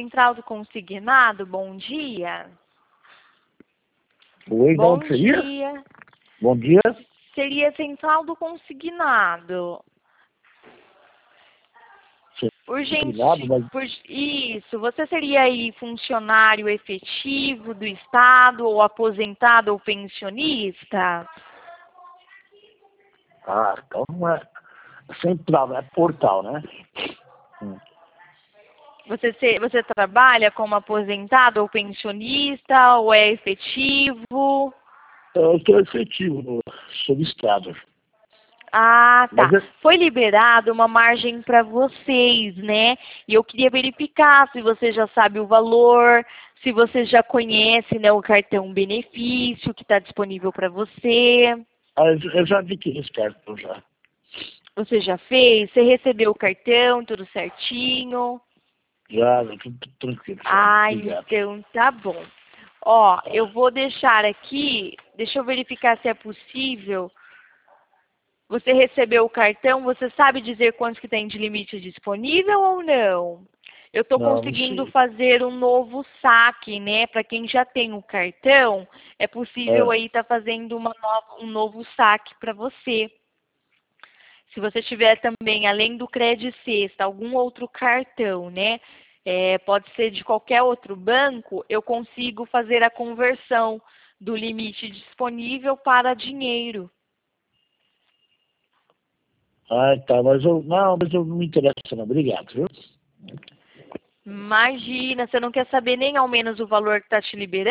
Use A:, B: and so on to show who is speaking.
A: Central do Consignado, bom dia.
B: Oi,
A: Bom
B: não seria?
A: dia.
B: Bom dia.
A: Seria Central do Consignado.
B: Consignado, mas
A: Isso, você seria aí funcionário efetivo do Estado, ou aposentado ou pensionista?
B: então não é central, é portal, né?
A: Você trabalha como aposentado ou pensionista, ou é efetivo?
B: Eu estou efetivo no Estado.
A: Ah, tá.
B: Mas
A: Foi liberado uma margem para vocês, né? E eu queria verificar se você já sabe o valor, se você já conhece, né, o cartão benefício que está disponível para você.
B: eu já adquiri esse cartão já.
A: Você já fez? Você recebeu o cartão, tudo certinho?
B: Já, tudo tranquilo.
A: Ah,
B: Obrigado.
A: então tá bom. Ó, eu vou deixar aqui, deixa eu verificar se é possível. Você recebeu o cartão, você sabe dizer quantos que tem de limite disponível ou não? Eu estou
B: Não
A: conseguindo
B: sei.
A: fazer um novo saque, né? Para quem já tem o cartão, é possível
B: É.
A: aí estar fazendo um novo saque para você. Se você tiver também, além do Credit Sexta, algum outro cartão, né? Pode ser de qualquer outro banco, eu consigo fazer a conversão do limite disponível para dinheiro.
B: Tá, mas eu não me interessa não. Obrigado, viu?
A: Imagina, você não quer saber nem ao menos o valor que está te liberando?